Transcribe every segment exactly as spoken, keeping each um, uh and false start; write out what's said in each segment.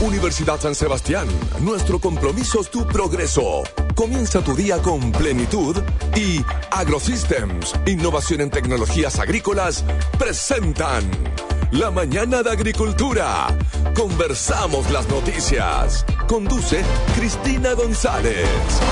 Universidad San Sebastián, nuestro compromiso es tu progreso. Comienza tu día con plenitud y AgroSystems, innovación en tecnologías agrícolas, presentan La Mañana de Agricultura. Conversamos las noticias. Conduce Cristina González.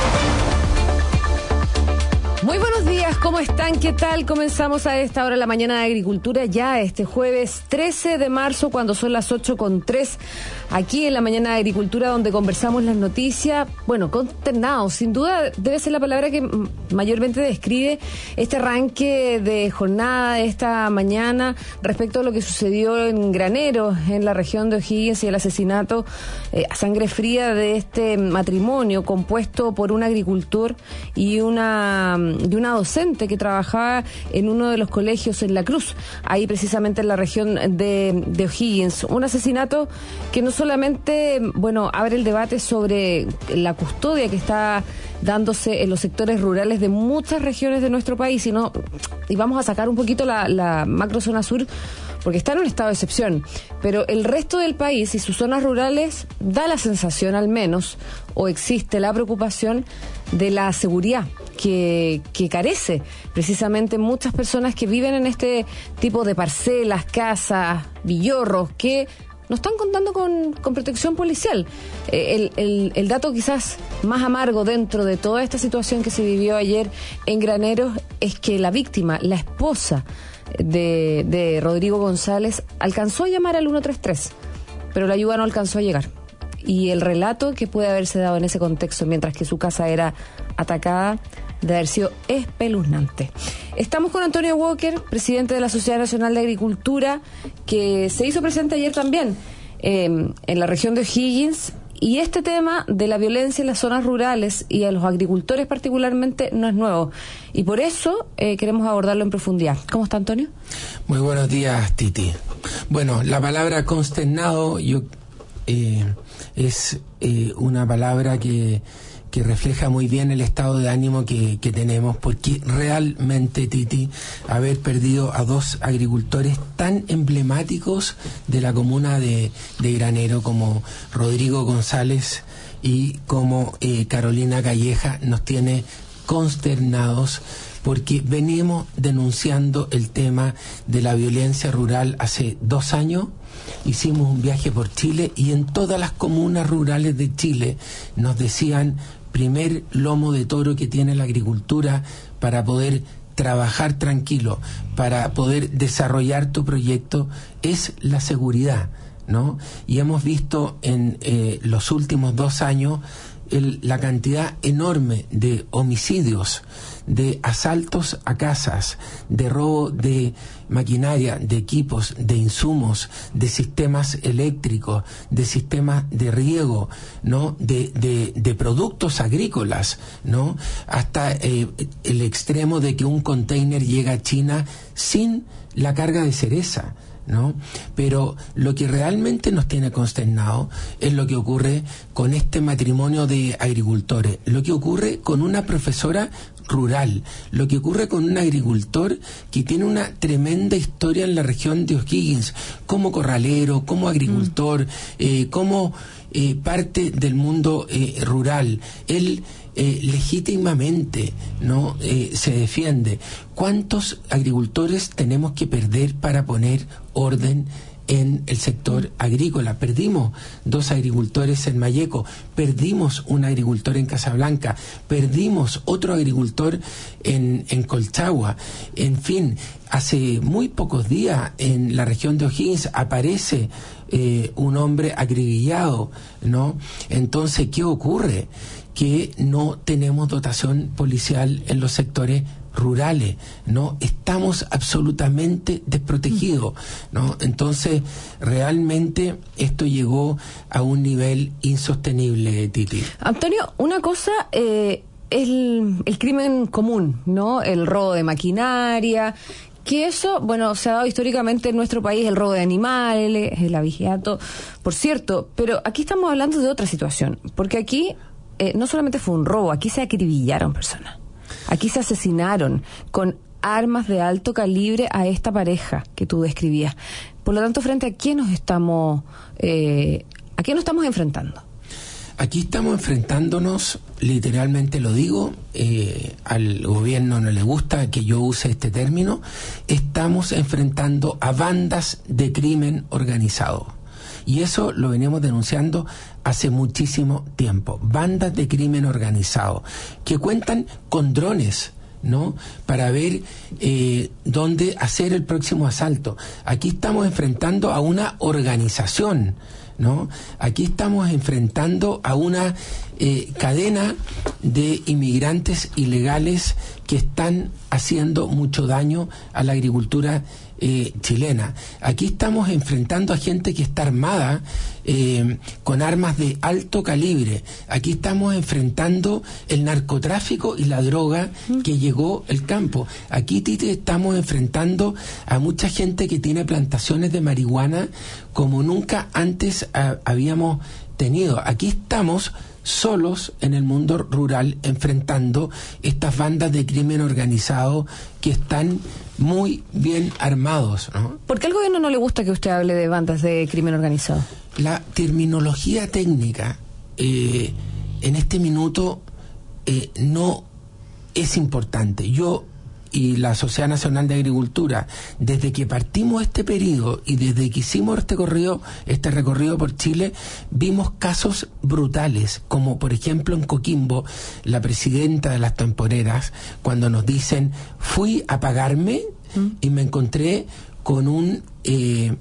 Muy buenos días, ¿cómo están? ¿Qué tal? Comenzamos a esta hora la Mañana de Agricultura, ya este jueves trece de marzo, cuando son las ocho con tres, aquí en la Mañana de Agricultura, donde conversamos las noticias. Bueno, consternados, sin duda debe ser la palabra que mayormente describe este arranque de jornada de esta mañana respecto a lo que sucedió en Graneros, en la región de O'Higgins, y el asesinato eh, a sangre fría de este matrimonio compuesto por un agricultor y una... de una docente que trabajaba en uno de los colegios en La Cruz, ahí precisamente en la región de, de O'Higgins. Un asesinato que no solamente, bueno, abre el debate sobre la custodia que está dándose en los sectores rurales de muchas regiones de nuestro país, sino, y vamos a sacar un poquito la, la macrozona sur, porque está en un estado de excepción, pero el resto del país y sus zonas rurales da la sensación, al menos, o existe la preocupación de la seguridad que, que carece precisamente muchas personas que viven en este tipo de parcelas, casas, villorros, que no están contando con, con protección policial. Eh, el, el, el dato quizás más amargo dentro de toda esta situación que se vivió ayer en Graneros es que la víctima, la esposa de, de Rodrigo González, alcanzó a llamar al uno tres tres, pero la ayuda no alcanzó a llegar. Y el relato que puede haberse dado en ese contexto mientras que su casa era atacada de haber sido espeluznante. Estamos con Antonio Walker, presidente de la Sociedad Nacional de Agricultura, que se hizo presente ayer también eh, en la región de O'Higgins, y este tema de la violencia en las zonas rurales y a los agricultores particularmente no es nuevo, y por eso eh, queremos abordarlo en profundidad. ¿Cómo está, Antonio? Muy buenos días, Titi. Bueno, la palabra consternado yo eh, es eh, una palabra que que refleja muy bien el estado de ánimo que, que tenemos, porque realmente, Titi, haber perdido a dos agricultores tan emblemáticos de la comuna de, de Granero como Rodrigo González y como eh, Carolina Calleja nos tiene consternados, porque venimos denunciando el tema de la violencia rural hace dos años. Hicimos un viaje por Chile y en todas las comunas rurales de Chile nos decían: primer lomo de toro que tiene la agricultura para poder trabajar tranquilo, para poder desarrollar tu proyecto, es la seguridad, ¿no? Y hemos visto en eh, los últimos dos años el, la cantidad enorme de homicidios, de asaltos a casas, de robo de maquinaria, de equipos, de insumos, de sistemas eléctricos, de sistemas de riego, ¿no? De, de, de productos agrícolas, ¿no? Hasta eh, el extremo de que un container llega a China sin la carga de cereza, ¿no? Pero lo que realmente nos tiene consternado es lo que ocurre con este matrimonio de agricultores, lo que ocurre con una profesora rural, lo que ocurre con un agricultor que tiene una tremenda historia en la región de O'Higgins, como corralero, como agricultor, mm. eh, como eh, parte del mundo eh, rural. Él eh, legítimamente no eh, se defiende. ¿Cuántos agricultores tenemos que perder para poner orden en el sector agrícola? Perdimos dos agricultores en Malleco, perdimos un agricultor en Casablanca, perdimos otro agricultor en, en Colchagua. En fin, hace muy pocos días en la región de O'Higgins aparece eh, un hombre acribillado, ¿no? Entonces, ¿qué ocurre? Que no tenemos dotación policial en los sectores rurales, ¿no? Estamos absolutamente desprotegidos, ¿no? Entonces, realmente esto llegó a un nivel insostenible, Titi. Antonio, una cosa eh, es el, el crimen común, ¿no? El robo de maquinaria, que eso, bueno, se ha dado históricamente en nuestro país, el robo de animales, el abigeato, por cierto, pero aquí estamos hablando de otra situación, porque aquí eh, no solamente fue un robo, aquí se acribillaron personas. Aquí se asesinaron con armas de alto calibre a esta pareja que tú describías. Por lo tanto, ¿frente a quién nos estamos eh, ¿A qué nos estamos enfrentando? Aquí estamos enfrentándonos, literalmente lo digo, eh, al gobierno no le gusta que yo use este término, estamos enfrentando a bandas de crimen organizado. Y eso lo venimos denunciando hace muchísimo tiempo. Bandas de crimen organizado que cuentan con drones, ¿no? Para ver eh, dónde hacer el próximo asalto. Aquí estamos enfrentando a una organización, ¿no? Aquí estamos enfrentando a una eh, cadena de inmigrantes ilegales que están haciendo mucho daño a la agricultura eh, chilena. Aquí estamos enfrentando a gente que está armada eh, con armas de alto calibre. Aquí estamos enfrentando el narcotráfico y la droga que llegó al campo. Aquí, Titi, estamos enfrentando a mucha gente que tiene plantaciones de marihuana como nunca antes a, habíamos tenido. Aquí estamos solos en el mundo rural enfrentando estas bandas de crimen organizado que están muy bien armados, ¿no? ¿Por qué al gobierno no le gusta que usted hable de bandas de crimen organizado? La terminología técnica eh, en este minuto eh, no es importante. Yo y la Sociedad Nacional de Agricultura, desde que partimos este periodo y desde que hicimos este recorrido, este recorrido por Chile, vimos casos brutales, como por ejemplo en Coquimbo, la presidenta de las temporeras, cuando nos dicen, fui a pagarme ¿Mm? y me encontré con un... Eh,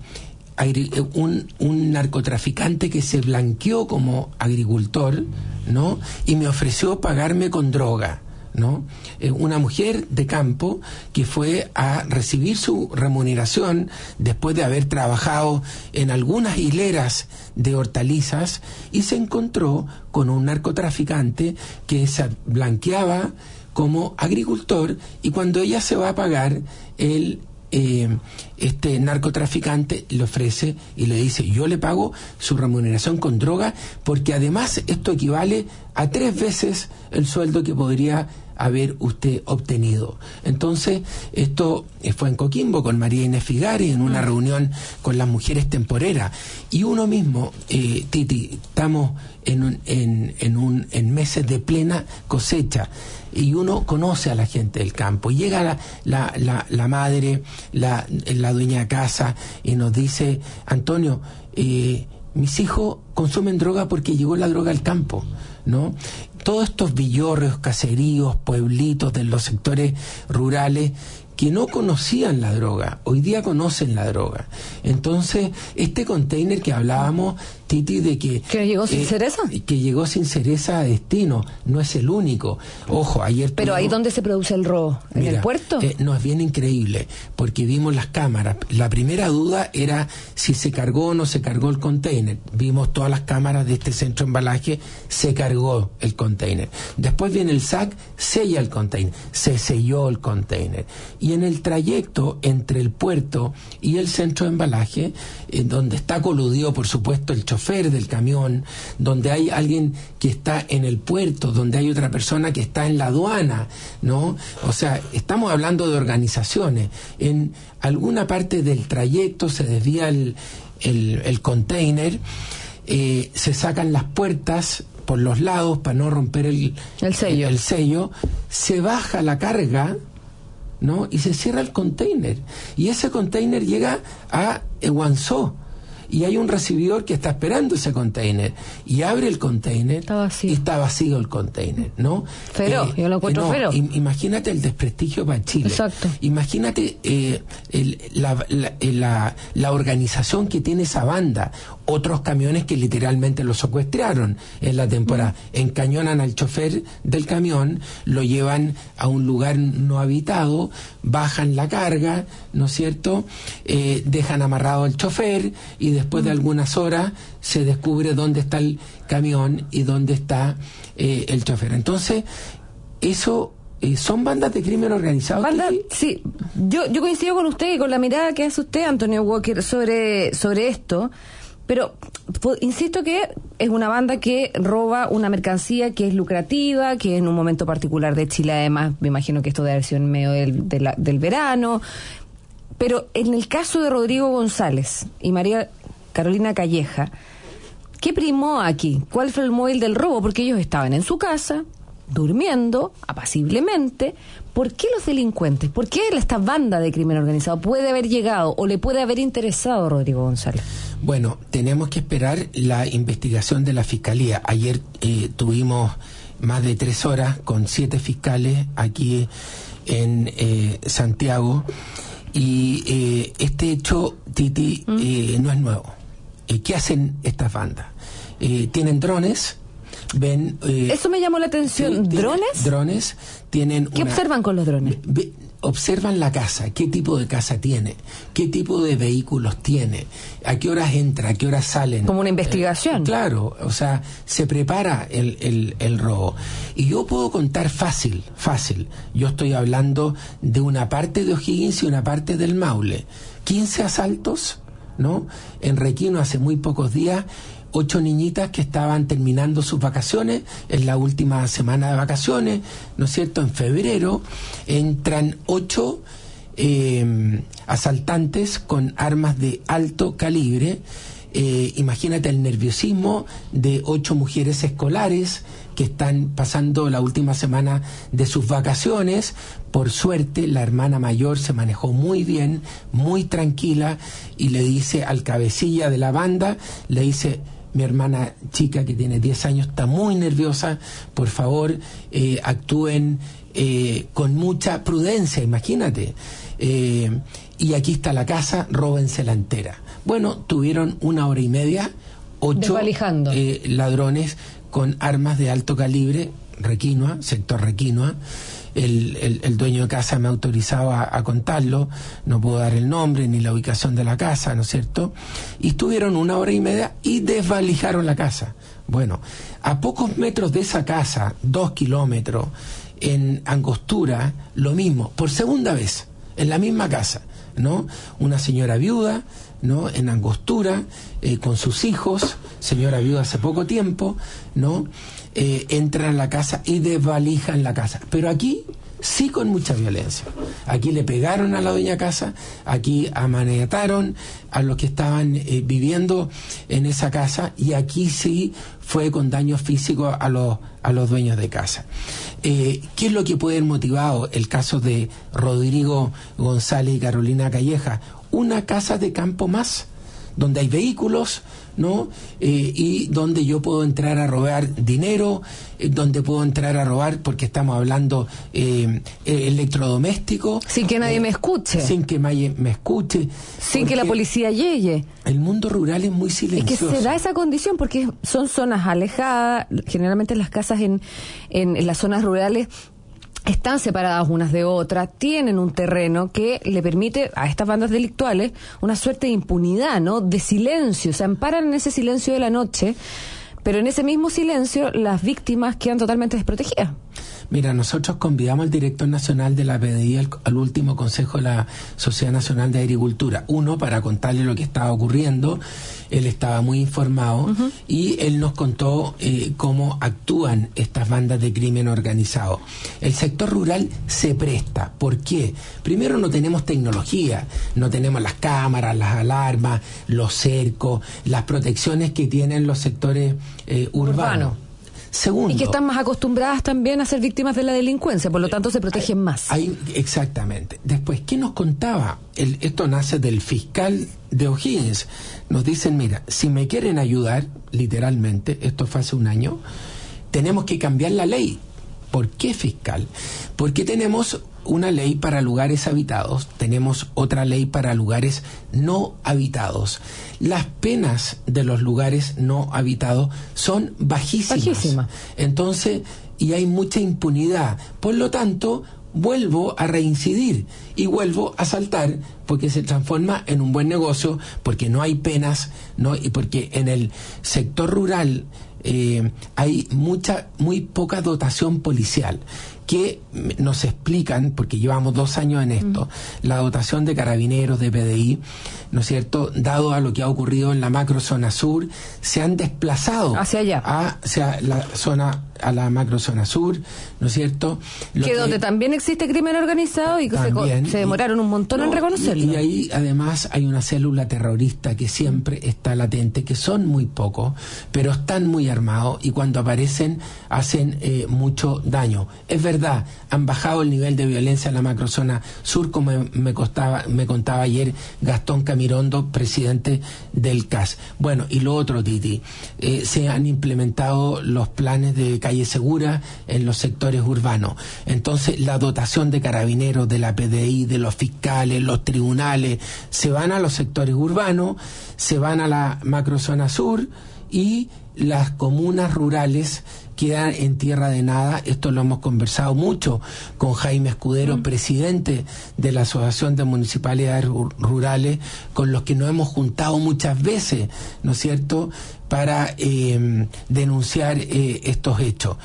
Un, un narcotraficante que se blanqueó como agricultor, ¿no? Y me ofreció pagarme con droga, ¿no? Eh, una mujer de campo que fue a recibir su remuneración después de haber trabajado en algunas hileras de hortalizas y se encontró con un narcotraficante que se blanqueaba como agricultor, y cuando ella se va a pagar, él Eh, este narcotraficante le ofrece y le dice, yo le pago su remuneración con droga, porque además esto equivale a tres veces el sueldo que podría haber usted obtenido. Entonces, esto fue en Coquimbo con María Inés Figari en una reunión con las mujeres temporeras, y uno mismo, eh, Titi, estamos en, un, en, en, un, en meses de plena cosecha, y uno conoce a la gente del campo. Llega la, la, la, la madre, la, la dueña de casa, y nos dice, Antonio, eh, mis hijos consumen droga porque llegó la droga al campo, ¿no? Todos estos villorrios, caseríos, pueblitos de los sectores rurales que no conocían la droga, hoy día conocen la droga. Entonces, este container que hablábamos, Titi, de que... ¿Que llegó sin eh, cereza? Que llegó sin cereza a destino, no es el único. Ojo, ayer... ¿Pero tuvimos, ahí dónde se produce el robo? ¿En mira, el puerto? Eh, no, es bien increíble, porque vimos las cámaras. La primera duda era si se cargó o no se cargó el container. Vimos todas las cámaras de este centro de embalaje, se cargó el container. Después viene el S A C, sella el container, se selló el container. Y en el trayecto entre el puerto y el centro de embalaje, en donde está coludido, por supuesto, el chofer del camión, donde hay alguien que está en el puerto, donde hay otra persona que está en la aduana, ¿no? O sea, estamos hablando de organizaciones. En alguna parte del trayecto se desvía el, el, el container, eh, se sacan las puertas por los lados para no romper el, el sello. El, el sello, se baja la carga, ¿no? Y se cierra el container. Y ese container llega a Eguanzó. Y hay un recibidor que está esperando ese container. Y abre el container. Está vacío. Y está vacío el container, ¿no? Feroz, eh, yo lo encuentro eh, no, feroz. Imagínate el desprestigio para Chile. Exacto. Imagínate eh, el, la, la, la, la organización que tiene esa banda. Otros camiones que literalmente lo secuestraron en la temporada. Mm. Encañonan al chofer del camión, lo llevan a un lugar no habitado, bajan la carga, ¿no es cierto? Eh, dejan amarrado al chofer y después mm. de algunas horas se descubre dónde está el camión y dónde está eh, el chofer. Entonces, eso... Eh, ¿son bandas de crimen organizado? Banda, sí, yo, yo coincido con usted y con la mirada que hace usted, Antonio Walker, sobre, sobre esto. Pero pues, insisto que es una banda que roba una mercancía que es lucrativa, que en un momento particular de Chile, además, me imagino que esto debe haber sido en medio del, de la, del verano. Pero en el caso de Rodrigo González y María Carolina Calleja, ¿Qué primó aquí? ¿Cuál fue el móvil del robo? Porque ellos estaban en su casa, durmiendo apaciblemente. ¿Por qué los delincuentes? ¿Por qué esta banda de crimen organizado puede haber llegado o le puede haber interesado a Rodrigo González? Bueno, tenemos que esperar la investigación de la Fiscalía. Ayer eh, tuvimos más de tres horas con siete fiscales aquí en eh, Santiago y eh, este hecho, Titi, ¿Mm? eh, no es nuevo. Eh, ¿Qué hacen estas bandas? Eh, tienen drones. Ven, eh, eso me llamó la atención. Sí, ¿Drones? Drones tienen. ¿Qué una, observan con los drones? Ve, observan la casa, qué tipo de casa tiene, qué tipo de vehículos tiene, a qué horas entra, a qué horas salen. Como una investigación. Eh, claro, o sea, se prepara el, el, el robo. Y yo puedo contar fácil, fácil. Yo estoy hablando de una parte de O'Higgins y una parte del Maule. quince asaltos, ¿no? En Requino hace muy pocos días. Ocho niñitas que estaban terminando sus vacaciones, en la última semana de vacaciones, ¿no es cierto? En febrero entran ocho eh, asaltantes con armas de alto calibre. Eh, imagínate el nerviosismo de ocho mujeres escolares que están pasando la última semana de sus vacaciones. Por suerte, la hermana mayor se manejó muy bien, muy tranquila, y le dice al cabecilla de la banda, le dice: mi hermana chica que tiene diez años está muy nerviosa, por favor eh, actúen eh, con mucha prudencia, imagínate. Eh, y aquí está la casa, róbensela entera. Bueno, tuvieron una hora y media, ocho eh, ladrones con armas de alto calibre, Requinoa, sector Requinoa. El, el, el dueño de casa me ha autorizado a, a contarlo, no puedo dar el nombre ni la ubicación de la casa, ¿no es cierto? Y estuvieron una hora y media y desvalijaron la casa. Bueno, a pocos metros de esa casa, dos kilómetros, en Angostura, lo mismo, por segunda vez, en la misma casa, ¿no? Una señora viuda, ¿no? En Angostura, eh, con sus hijos, señora viuda hace poco tiempo, ¿no? Eh, entran a la casa y desvalijan la casa. Pero aquí sí con mucha violencia. Aquí le pegaron a la dueña casa, aquí amaniataron a los que estaban eh, viviendo en esa casa, y aquí sí fue con daños físicos a los, a los dueños de casa. Eh, ¿Qué es lo que puede haber motivado el caso de Rodrigo González y Carolina Calleja? Una casa de campo más, donde hay vehículos, ¿no? Eh, y donde yo puedo entrar a robar dinero, eh, donde puedo entrar a robar, porque estamos hablando eh, eh, electrodoméstico. Sin que nadie eh, me escuche. Sin que nadie me escuche. Sin que la policía llegue. El mundo rural es muy silencioso. Es que se da esa condición porque son zonas alejadas, generalmente las casas en, en, en las zonas rurales están separadas unas de otras, tienen un terreno que le permite a estas bandas delictuales una suerte de impunidad, ¿no? De silencio, se amparan en ese silencio de la noche, pero en ese mismo silencio las víctimas quedan totalmente desprotegidas. Mira, nosotros convidamos al director nacional de la P D I al, al último Consejo de la Sociedad Nacional de Agricultura. Uno, para contarle lo que estaba ocurriendo. Él estaba muy informado, uh-huh. y él nos contó eh, cómo actúan estas bandas de crimen organizado. El sector rural se presta. ¿Por qué? Primero, no tenemos tecnología, no tenemos las cámaras, las alarmas, los cercos, las protecciones que tienen los sectores eh, urbanos. Urbano. Segundo, y que están más acostumbradas también a ser víctimas de la delincuencia, por lo tanto se protegen hay, más. Hay, exactamente. Después, ¿qué nos contaba? El, esto nace del fiscal de O'Higgins. Nos dicen, mira, si me quieren ayudar, literalmente, esto fue hace un año, tenemos que cambiar la ley. ¿Por qué, fiscal? Porque tenemos una ley para lugares habitados, tenemos otra ley para lugares no habitados. Las penas de los lugares no habitados son bajísimas. Bajísima. Entonces, y hay mucha impunidad. Por lo tanto, vuelvo a reincidir y vuelvo a saltar, porque se transforma en un buen negocio, porque no hay penas, no, y porque en el sector rural eh, hay mucha, muy poca dotación policial, que nos explican, porque llevamos dos años en esto, mm. la dotación de carabineros, de P D I, ¿no es cierto?, dado a lo que ha ocurrido en la macro zona sur, se han desplazado hacia allá, hacia la zona a la macrozona sur, ¿no es cierto? Lo que, que donde también existe crimen organizado y que también, se, se demoraron un montón no, en reconocerlo. Y, y ahí además hay una célula terrorista que siempre está latente, que son muy pocos, pero están muy armados y cuando aparecen hacen eh, mucho daño. Es verdad, han bajado el nivel de violencia en la macrozona sur, como me, me, costaba, me contaba ayer Gastón Camirondo, presidente del C A S. Bueno, y lo otro, Titi, eh, se han implementado los planes de calle segura en los sectores urbanos. Entonces, la dotación de carabineros, de la P D I, de los fiscales, los tribunales, se van a los sectores urbanos, se van a la macrozona sur y las comunas rurales quedan en tierra de nada. Esto lo hemos conversado mucho con Jaime Escudero, mm. presidente de la Asociación de Municipalidades Rurales, con los que nos hemos juntado muchas veces, ¿no es cierto?, para eh, denunciar eh, estos hechos.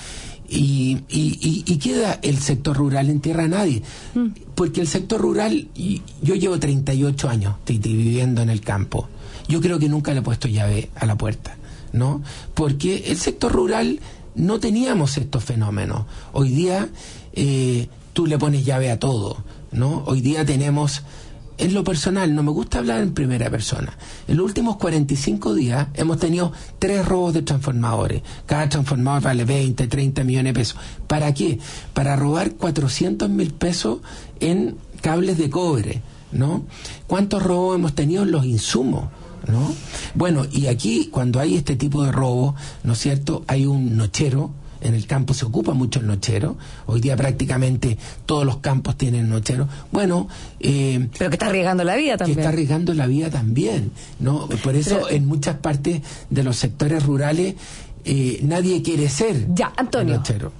Y, y, y, y queda el sector rural en tierra de nadie, mm. porque el sector rural, y yo llevo treinta y ocho años, Titi, viviendo en el campo. Yo creo que nunca le he puesto llave a la puerta, ¿no? Porque el sector rural no teníamos estos fenómenos. Hoy día eh, tú le pones llave a todo, ¿no? Hoy día tenemos, en lo personal, no me gusta hablar en primera persona. En los últimos cuarenta y cinco días hemos tenido tres robos de transformadores. Cada transformador vale veinte, treinta millones de pesos. ¿Para qué? Para robar cuatrocientos mil pesos en cables de cobre, ¿no? ¿Cuántos robos hemos tenido en los insumos, ¿no? Bueno, y aquí cuando hay este tipo de robo, ¿no es cierto?, hay un nochero. En el campo se ocupa mucho el nochero. Hoy día prácticamente todos los campos tienen nochero. Bueno, eh, pero que está arriesgando la vida también. Que está arriesgando la vida también, ¿no? Por eso pero, en muchas partes de los sectores rurales eh, nadie quiere ser ya, Antonio, nochero.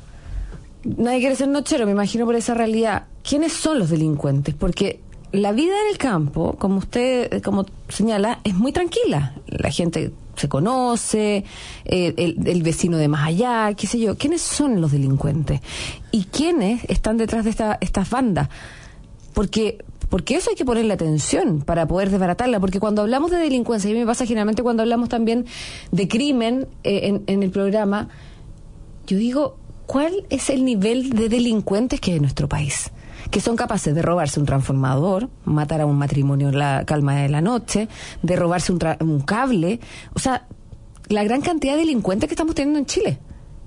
Nadie quiere ser nochero, me imagino, por esa realidad. ¿Quiénes son los delincuentes? Porque la vida en el campo, como usted como señala, es muy tranquila. La gente se conoce, eh, el, el vecino de más allá, qué sé yo. ¿Quiénes son los delincuentes? ¿Y quiénes están detrás de esta, estas bandas? Porque porque eso hay que ponerle atención para poder desbaratarla. Porque cuando hablamos de delincuencia, y a mí me pasa generalmente cuando hablamos también de crimen eh, en, en el programa, yo digo, ¿cuál es el nivel de delincuentes que hay en nuestro país? Que son capaces de robarse un transformador, matar a un matrimonio en la calma de la noche, de robarse un, tra- un cable. O sea, la gran cantidad de delincuentes que estamos teniendo en Chile.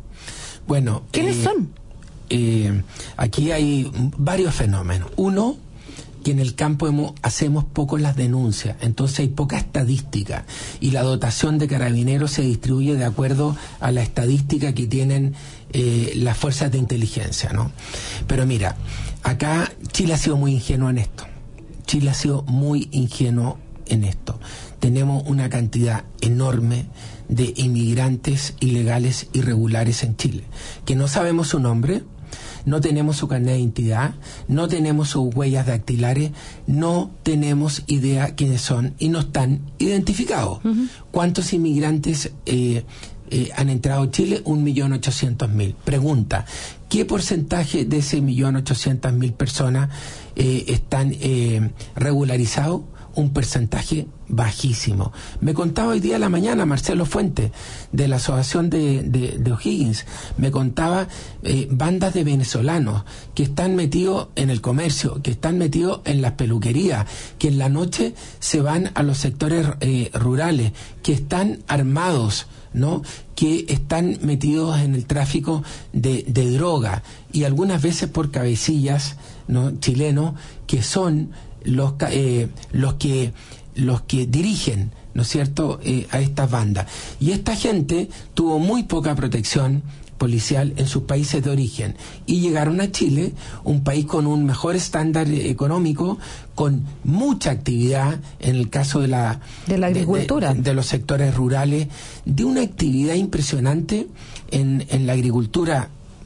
Bueno, ¿quiénes eh, son? Eh, aquí hay varios fenómenos. Uno, que en el campo hemos, hacemos poco las denuncias, entonces hay poca estadística y la dotación de carabineros se distribuye de acuerdo a la estadística que tienen eh, las fuerzas de inteligencia, ¿no? Pero mira, acá Chile ha sido muy ingenuo en esto. Chile ha sido muy ingenuo en esto. Tenemos una cantidad enorme de inmigrantes ilegales irregulares en Chile, que no sabemos su nombre, no tenemos su carnet de identidad, no tenemos sus huellas dactilares, no tenemos idea quiénes son y no están identificados. Uh-huh. ¿Cuántos inmigrantes eh, eh, han entrado a Chile? Un millón ochocientos mil. Pregunta, ¿qué porcentaje de ese millón ochocientos mil personas eh, están eh, regularizados? Un porcentaje bajísimo. Me contaba hoy día a la mañana Marcelo Fuentes, de la Asociación de, de, de O'Higgins, me contaba eh, bandas de venezolanos que están metidos en el comercio, que están metidos en las peluquerías, que en la noche se van a los sectores eh, rurales, que están armados, ¿no?, que están metidos en el tráfico de, de droga, y algunas veces por cabecillas, ¿no?, chilenos, que son los eh, los que los que dirigen, ¿no es cierto?, eh, a estas bandas. Y esta gente tuvo muy poca protección policial en sus países de origen y llegaron a Chile, un país con un mejor estándar económico, con mucha actividad en el caso de la de la agricultura, de, de, de los sectores rurales, de una actividad impresionante en, en la agricultura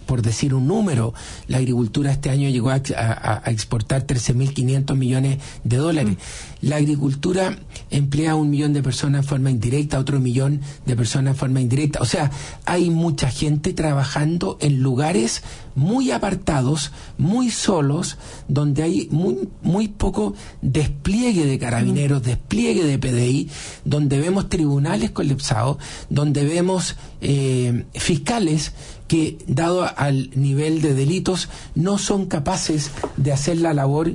por decir un número, la agricultura este año llegó a, a, a exportar trece mil quinientos millones de dólares. Mm. La agricultura emplea a un millón de personas en forma indirecta, otro millón de personas en forma indirecta. O sea, hay mucha gente trabajando en lugares muy apartados, muy solos, donde hay muy, muy poco despliegue de carabineros, mm. despliegue de P D I, donde vemos tribunales colapsados, donde vemos eh, fiscales que, dado al nivel de delitos, no son capaces de hacer la labor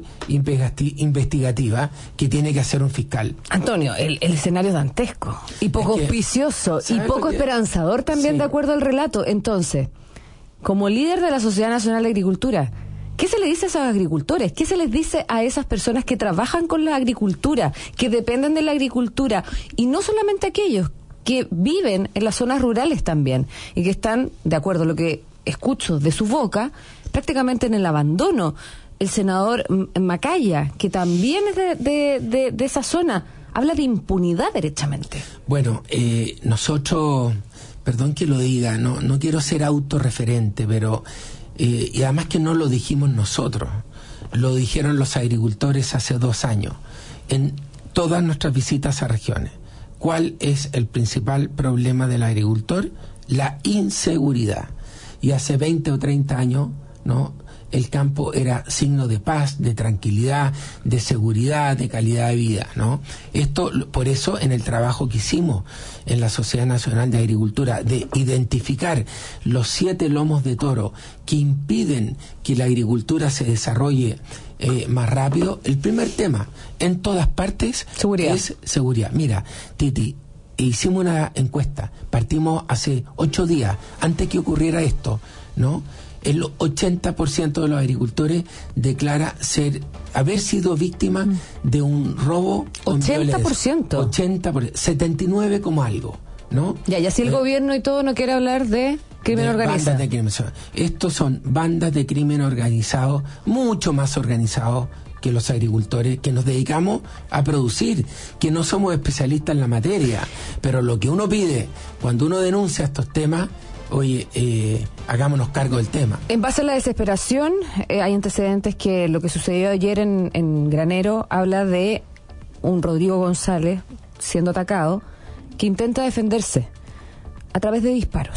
investigativa que tiene que hacer un fiscal. Antonio, el, el escenario es dantesco y poco es que, auspicioso y poco esperanzador también, sí. De acuerdo al relato. Entonces, como líder de la Sociedad Nacional de Agricultura, ¿qué se le dice a esos agricultores? ¿Qué se les dice a esas personas que trabajan con la agricultura, que dependen de la agricultura? Y no solamente aquellos que viven en las zonas rurales también y que están, de acuerdo a lo que escucho de su boca, prácticamente en el abandono. El senador Macaya, que también es de, de, de, de esa zona, habla de impunidad derechamente. Bueno, eh, nosotros, perdón que lo diga, no, no quiero ser autorreferente, pero eh, y además que no lo dijimos nosotros, lo dijeron los agricultores hace dos años, en todas nuestras visitas a regiones. ¿Cuál es el principal problema del agricultor? La inseguridad. Y hace veinte o treinta años, ¿no?, el campo era signo de paz, de tranquilidad, de seguridad, de calidad de vida, ¿no? Esto, por eso, en el trabajo que hicimos en la Sociedad Nacional de Agricultura, de identificar los siete lomos de toro que impiden que la agricultura se desarrolle eh, más rápido, el primer tema, en todas partes, seguridad. Es seguridad. Mira, Titi, hicimos una encuesta, partimos hace ocho días, antes que ocurriera esto, ¿no? El ochenta por ciento de los agricultores declara ser haber sido víctima mm. de un robo con ochenta por ciento. ochenta por ciento, setenta y nueve por ciento como algo, ¿no? Ya, y así el eh, gobierno y todo no quiere hablar de crimen de organizado. De crimen. Estos son bandas de crimen organizado, mucho más organizados que los agricultores que nos dedicamos a producir, que no somos especialistas en la materia, pero lo que uno pide cuando uno denuncia estos temas, oye, eh, hagámonos cargo del tema. En base a la desesperación, eh, hay antecedentes que lo que sucedió ayer en, en Granero habla de un Rodrigo González siendo atacado, que intenta defenderse a través de disparos.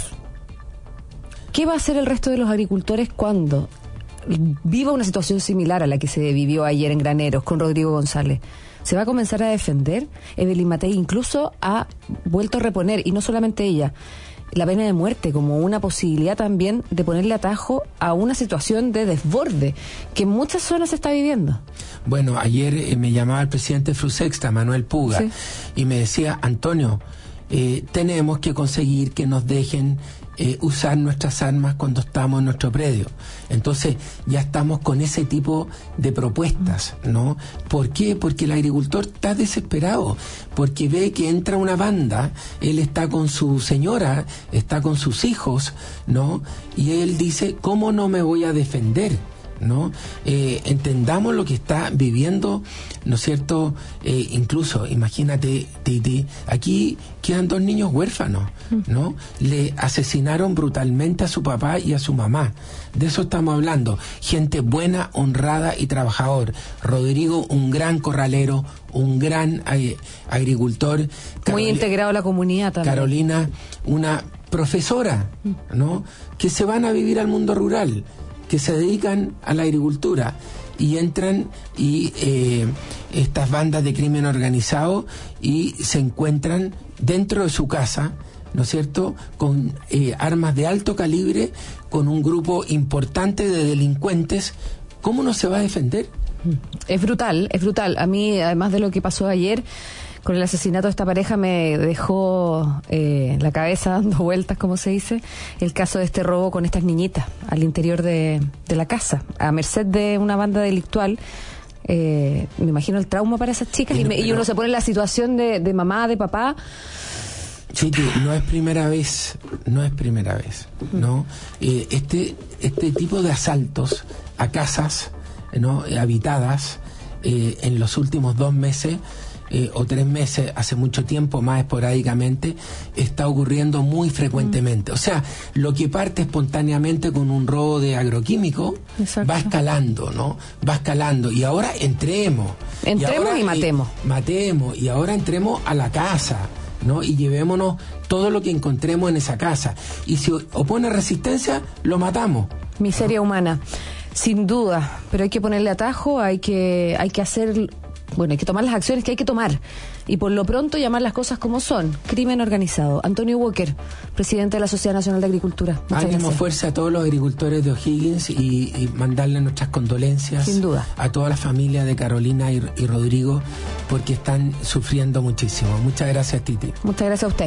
¿Qué va a hacer el resto de los agricultores cuando viva una situación similar a la que se vivió ayer en Graneros con Rodrigo González? ¿Se va a comenzar a defender? Evelyn Matei incluso ha vuelto a reponer, y no solamente ella, la pena de muerte como una posibilidad también de ponerle atajo a una situación de desborde que en muchas zonas se está viviendo. Bueno, ayer eh, me llamaba el presidente Frusexta, Manuel Puga, sí. y me decía, Antonio, eh, tenemos que conseguir que nos dejen eh, usar nuestras armas cuando estamos en nuestro predio. Entonces ya estamos con ese tipo de propuestas, ¿no? ¿Por qué? Porque el agricultor está desesperado, porque ve que entra una banda, él está con su señora, está con sus hijos, ¿no? Y él dice, ¿cómo no me voy a defender? ¿No? Eh, entendamos lo que está viviendo, ¿no es cierto? Eh, incluso, imagínate, Titi, aquí quedan dos niños huérfanos, ¿no? Le asesinaron brutalmente a su papá y a su mamá. De eso estamos hablando. Gente buena, honrada y trabajador. Rodrigo, un gran corralero, un gran eh, agricultor. Carol- Muy integrado a la comunidad también. Carolina, una profesora, ¿no? Que se van a vivir al mundo rural, que se dedican a la agricultura y entran y eh, estas bandas de crimen organizado y se encuentran dentro de su casa, ¿no es cierto?, con eh, armas de alto calibre, con un grupo importante de delincuentes. ¿Cómo no se va a defender? Es brutal, es brutal. A mí, además de lo que pasó ayer con el asesinato de esta pareja, me dejó eh, la cabeza dando vueltas, como se dice, el caso de este robo con estas niñitas al interior de, de la casa, a merced de una banda delictual. Eh, me imagino el trauma para esas chicas y, me, y uno se pone en la situación de, de mamá, de papá. Chiti, no es primera vez, no es primera vez, ¿no? Eh, este, este tipo de asaltos a casas, ¿no?, habitadas, eh, en los últimos dos meses, eh, o tres meses, hace mucho tiempo, más esporádicamente, está ocurriendo muy frecuentemente. Mm. O sea, lo que parte espontáneamente con un robo de agroquímico, exacto, va escalando, ¿no? Va escalando. Y ahora entremos. Entremos y, ahora, y matemos. Y, matemos. Y ahora entremos a la casa, ¿no? Y llevémonos todo lo que encontremos en esa casa. Y si opone resistencia, lo matamos. Miseria, ¿no?, humana. Sin duda, pero hay que ponerle atajo, hay que, hay que hacer, bueno, hay que tomar las acciones que hay que tomar. Y por lo pronto llamar las cosas como son. Crimen organizado. Antonio Walker, presidente de la Sociedad Nacional de Agricultura. Muchas Ánimo, gracias. Fuerza a todos los agricultores de O'Higgins y, y mandarle nuestras condolencias. Sin duda. A toda la familia de Carolina y, y Rodrigo, porque están sufriendo muchísimo. Muchas gracias, Titi. Muchas gracias a usted.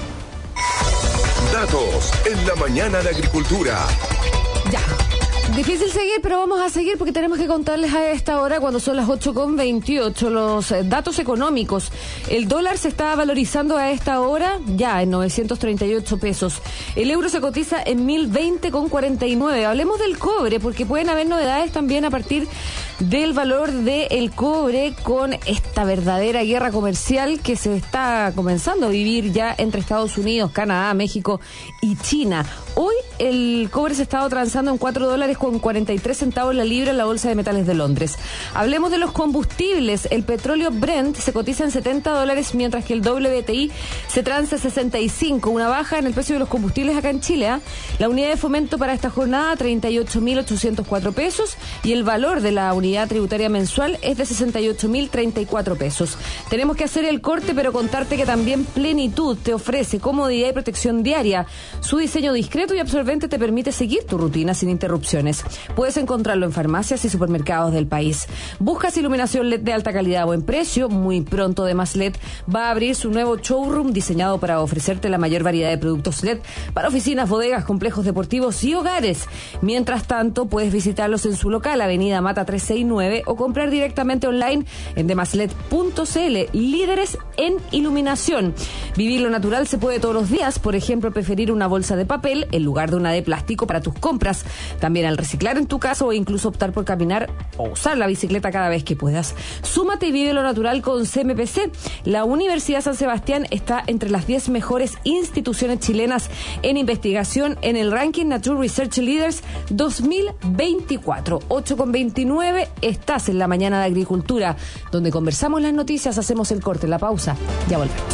Datos en la mañana de Agricultura. Ya. Difícil seguir, pero vamos a seguir porque tenemos que contarles a esta hora, cuando son las ocho con veintiocho, los eh, datos económicos. El dólar se está valorizando a esta hora ya en novecientos treinta y ocho pesos. El euro se cotiza en mil veinte con cuarenta y nueve. Hablemos del cobre, porque pueden haber novedades también a partir del valor del cobre con esta verdadera guerra comercial que se está comenzando a vivir ya entre Estados Unidos, Canadá, México y China. Hoy el cobre se ha estado transando en cuatro dólares con cuarenta y tres centavos la libra en la Bolsa de Metales de Londres. Hablemos de los combustibles. El petróleo Brent se cotiza en setenta dólares, mientras que el W T I se transa sesenta y cinco, una baja en el precio de los combustibles acá en Chile, ¿eh? La unidad de fomento para esta jornada, treinta y ocho mil ochocientos cuatro pesos, y el valor de la unidad tributaria mensual es de sesenta y ocho mil treinta y cuatro pesos. Tenemos que hacer el corte, pero contarte que también Plenitud te ofrece comodidad y protección diaria. Su diseño discreto y absorbente te permite seguir tu rutina sin interrupciones. Puedes encontrarlo en farmacias y supermercados del país. ¿Buscas iluminación L E D de alta calidad o buen precio? Muy pronto Demás L E D va a abrir su nuevo showroom diseñado para ofrecerte la mayor variedad de productos L E D para oficinas, bodegas, complejos deportivos y hogares. Mientras tanto, puedes visitarlos en su local, Avenida Mata trescientos sesenta y nueve, o comprar directamente online en demasled punto c l. Líderes en iluminación. Vivir lo natural se puede todos los días. Por ejemplo, preferir una bolsa de papel en lugar de una de plástico para tus compras. También al reciclar en tu casa, o incluso optar por caminar o usar la bicicleta cada vez que puedas. Súmate y vive lo natural con C M P C. La Universidad San Sebastián está entre las diez mejores instituciones chilenas en investigación en el ranking Nature Research Leaders dos mil veinticuatro. ocho con veintinueve, estás en la mañana de Agricultura, donde conversamos las noticias, hacemos el corte, la pausa. Ya volvemos.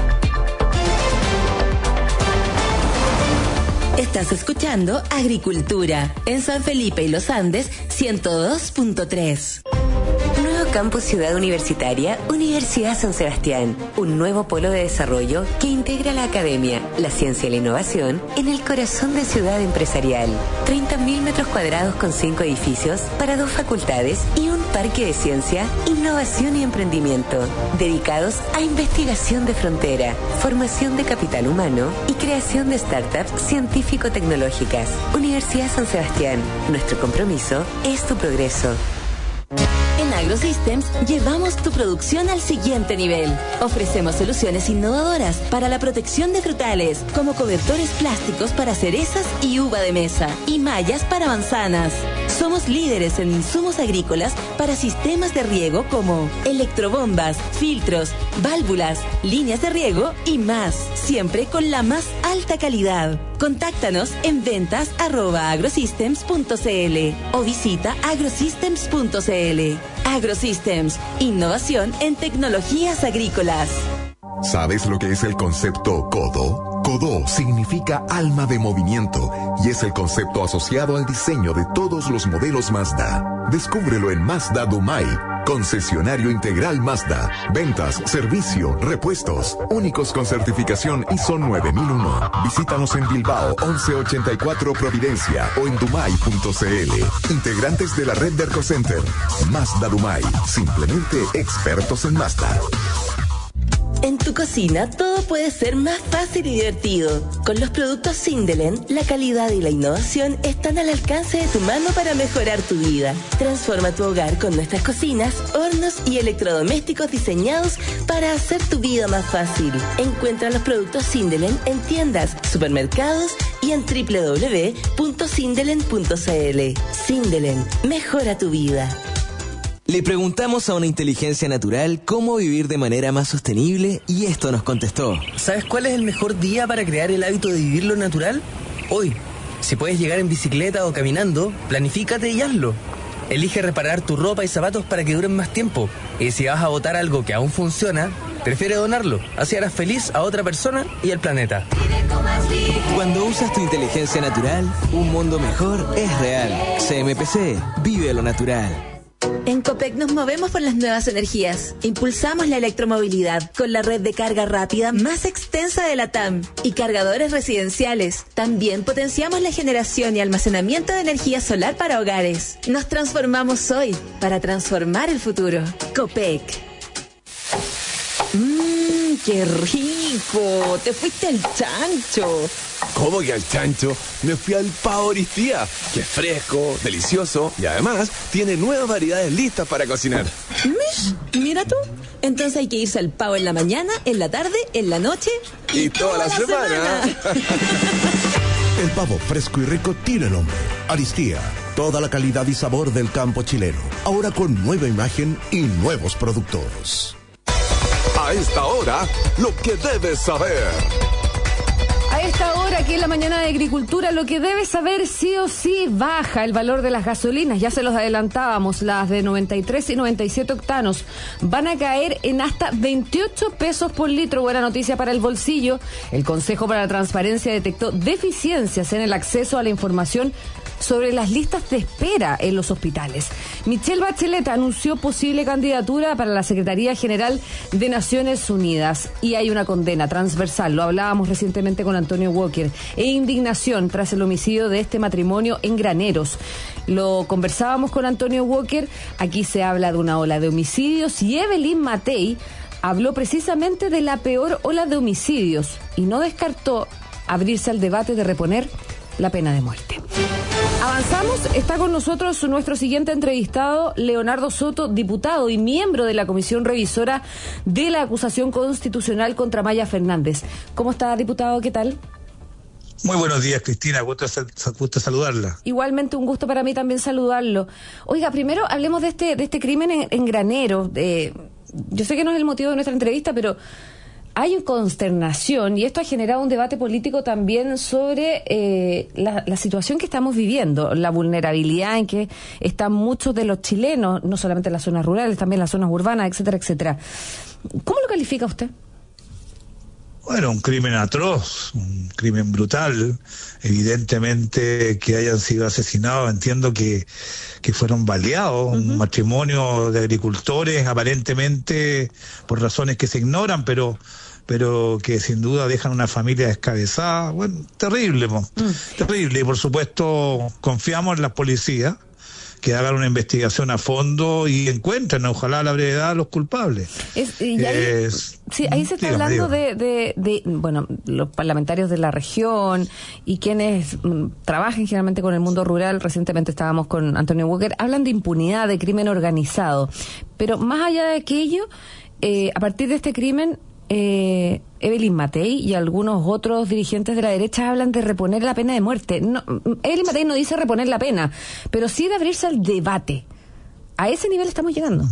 Estás escuchando Agricultura en San Felipe y Los Andes ciento dos punto tres. Nuevo Campus Ciudad Universitaria, Universidad San Sebastián. Un nuevo polo de desarrollo que integra la academia, la ciencia y la innovación en el corazón de ciudad empresarial. treinta mil metros cuadrados con cinco edificios para dos facultades y un parque de ciencia, innovación y emprendimiento, dedicados a investigación de frontera, formación de capital humano y creación de startups científico-tecnológicas. Universidad San Sebastián, nuestro compromiso es tu progreso. En AgroSystems llevamos tu producción al siguiente nivel. Ofrecemos soluciones innovadoras para la protección de frutales, como cobertores plásticos para cerezas y uva de mesa, y mallas para manzanas. Somos líderes en insumos agrícolas para sistemas de riego como electrobombas, filtros, válvulas, líneas de riego y más, siempre con la más alta calidad. Contáctanos en ventas arroba agrosystems punto c l o visita agrosystems punto c l. AgroSystems, innovación en tecnologías agrícolas. ¿Sabes lo que es el concepto CODO? CODO significa alma de movimiento y es el concepto asociado al diseño de todos los modelos Mazda. Descúbrelo en Mazda Dumay, concesionario integral Mazda. Ventas, servicio, repuestos, únicos con certificación I S O nueve mil uno. Visítanos en Bilbao, once ochenta y cuatro Providencia, o en dumay punto c l. Integrantes de la red de Ercocenter. Mazda Dumay, simplemente expertos en Mazda. En tu cocina todo puede ser más fácil y divertido. Con los productos Sindelen, la calidad y la innovación están al alcance de tu mano para mejorar tu vida. Transforma tu hogar con nuestras cocinas, hornos y electrodomésticos diseñados para hacer tu vida más fácil. Encuentra los productos Sindelen en tiendas, supermercados y en doble u doble u doble u punto sindelen punto c l. Sindelen, mejora tu vida. Le preguntamos a una inteligencia natural cómo vivir de manera más sostenible y esto nos contestó. ¿Sabes cuál es el mejor día para crear el hábito de vivir lo natural? Hoy. Si puedes llegar en bicicleta o caminando, planifícate y hazlo. Elige reparar tu ropa y zapatos para que duren más tiempo. Y si vas a botar algo que aún funciona, prefiere donarlo. Así harás feliz a otra persona y al planeta. Cuando usas tu inteligencia natural, un mundo mejor es real. C M P C, vive lo natural. En Copec nos movemos por las nuevas energías. Impulsamos la electromovilidad con la red de carga rápida más extensa de la T A M y cargadores residenciales. También potenciamos la generación y almacenamiento de energía solar para hogares. Nos transformamos hoy para transformar el futuro. Copec. Mmm, qué rico. Te fuiste al chancho. ¿Cómo que al chancho? Me fui al Pavo Oristía, que es fresco, delicioso y además tiene nuevas variedades listas para cocinar. Mish, mira tú. Entonces hay que irse al Pavo en la mañana, en la tarde, en la noche y, y toda, toda la, la semana. semana. El pavo fresco y rico tiene nombre. Aristía. Toda la calidad y sabor del campo chileno. Ahora con nueva imagen y nuevos productos. A esta hora, lo que debes saber. A esta hora, aquí en la mañana de Agricultura, lo que debes saber sí o sí, baja el valor de las gasolinas. Ya se los adelantábamos, las de noventa y tres y noventa y siete octanos van a caer en hasta veintiocho pesos por litro. Buena noticia para el bolsillo. El Consejo para la Transparencia detectó deficiencias en el acceso a la información sobre las listas de espera en los hospitales. Michelle Bachelet anunció posible candidatura para la Secretaría General de Naciones Unidas y hay una condena transversal, lo hablábamos recientemente con Antonio Walker, e indignación tras el homicidio de este matrimonio en Graneros. Lo conversábamos con Antonio Walker, aquí se habla de una ola de homicidios y Evelyn Matei habló precisamente de la peor ola de homicidios y no descartó abrirse al debate de reponer la pena de muerte. Avanzamos, está con nosotros nuestro siguiente entrevistado, Leonardo Soto, diputado y miembro de la Comisión Revisora de la Acusación Constitucional contra Maya Fernández. ¿Cómo está, diputado? ¿Qué tal? Muy buenos días, Cristina, gusto, gusto saludarla. Igualmente un gusto para mí también saludarlo. Oiga, primero hablemos de este de este crimen en, en Granero. Eh, yo sé que no es el motivo de nuestra entrevista, pero hay consternación y esto ha generado un debate político también sobre eh, la, la situación que estamos viviendo, la vulnerabilidad en que están muchos de los chilenos, no solamente en las zonas rurales, también en las zonas urbanas, etcétera, etcétera. ¿Cómo lo califica usted? Bueno, un crimen atroz, un crimen brutal. Evidentemente que hayan sido asesinados, entiendo que, que fueron baleados, uh-huh. Un matrimonio de agricultores, aparentemente por razones que se ignoran, pero pero que sin duda dejan una familia descabezada. Bueno, terrible, ¿no? mm. terrible. Y por supuesto confiamos en las policías que hagan una investigación a fondo y encuentren, ojalá a la brevedad, a los culpables. Es, y ahí, es, sí, ahí se está dígame, hablando de, de, de, bueno, los parlamentarios de la región y quienes mm, trabajan generalmente con el mundo rural. Recientemente estábamos con Antonio Walker, hablan de impunidad, de crimen organizado. Pero más allá de aquello, eh, a partir de este crimen, Eh, Evelyn Matei y algunos otros dirigentes de la derecha hablan de reponer la pena de muerte. No, Evelyn Matei no dice reponer la pena, pero sí de abrirse al debate. ¿A ese nivel estamos llegando?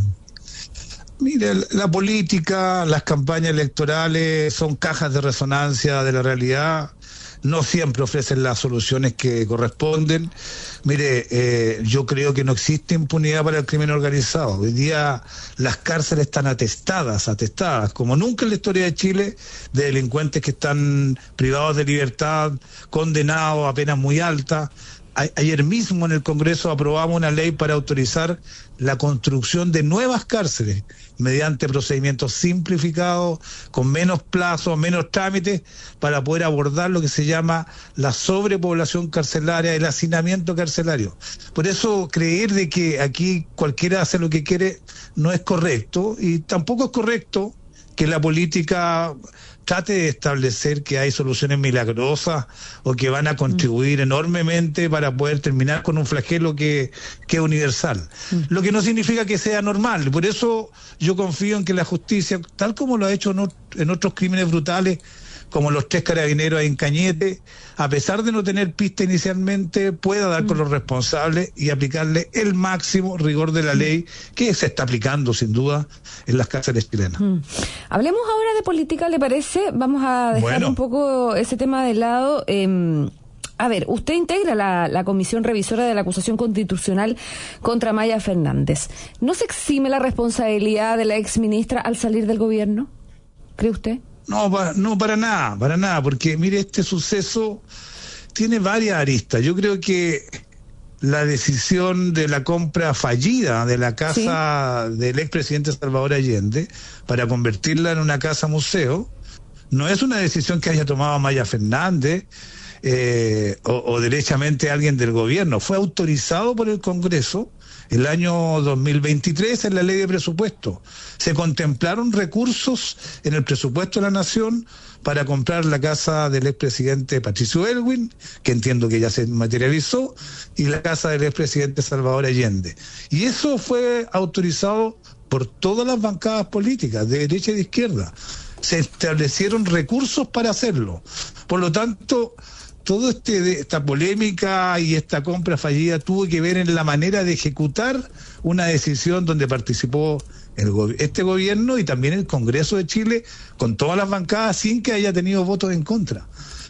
Mire, la política, las campañas electorales son cajas de resonancia de la realidad. No siempre ofrecen las soluciones que corresponden. Mire, eh, yo creo que no existe impunidad para el crimen organizado. Hoy día las cárceles están atestadas, atestadas, como nunca en la historia de Chile, de delincuentes que están privados de libertad, condenados a penas muy altas. A- ayer mismo en el Congreso aprobamos una ley para autorizar la construcción de nuevas cárceles mediante procedimientos simplificados, con menos plazos, menos trámites, para poder abordar lo que se llama la sobrepoblación carcelaria, el hacinamiento carcelario. Por eso creer de que aquí cualquiera hace lo que quiere no es correcto, y tampoco es correcto que la política trate de establecer que hay soluciones milagrosas o que van a contribuir mm. enormemente para poder terminar con un flagelo que, que es universal. Mm. Lo que no significa que sea normal. Por eso yo confío en que la justicia, tal como lo ha hecho en, en otros crímenes brutales, como los tres carabineros en Cañete, a pesar de no tener pista inicialmente, pueda dar con los responsables y aplicarle el máximo rigor de la ley que se está aplicando sin duda en las cárceles chilenas. Mm. Hablemos ahora de política, ¿le parece? Vamos a dejar Bueno. un poco ese tema de lado. Eh, a ver, usted integra la, la comisión revisora de la acusación constitucional contra Maya Fernández. ¿No se exime la responsabilidad de la exministra al salir del gobierno? ¿Cree usted? No, pa- no, para nada, para nada, porque mire, este suceso tiene varias aristas. Yo creo que la decisión de la compra fallida de la casa sí. del expresidente Salvador Allende para convertirla en una casa museo no es una decisión que haya tomado Maya Fernández eh, o, o derechamente alguien del gobierno. Fue autorizado por el Congreso el año dos mil veintitrés en la ley de presupuesto. Se contemplaron recursos en el presupuesto de la Nación para comprar la casa del expresidente Patricio Aylwin, que entiendo que ya se materializó, y la casa del expresidente Salvador Allende. Y eso fue autorizado por todas las bancadas políticas, de derecha y de izquierda. Se establecieron recursos para hacerlo. Por lo tanto, toda este, esta polémica y esta compra fallida tuvo que ver en la manera de ejecutar una decisión donde participó el go- este gobierno y también el Congreso de Chile con todas las bancadas sin que haya tenido votos en contra.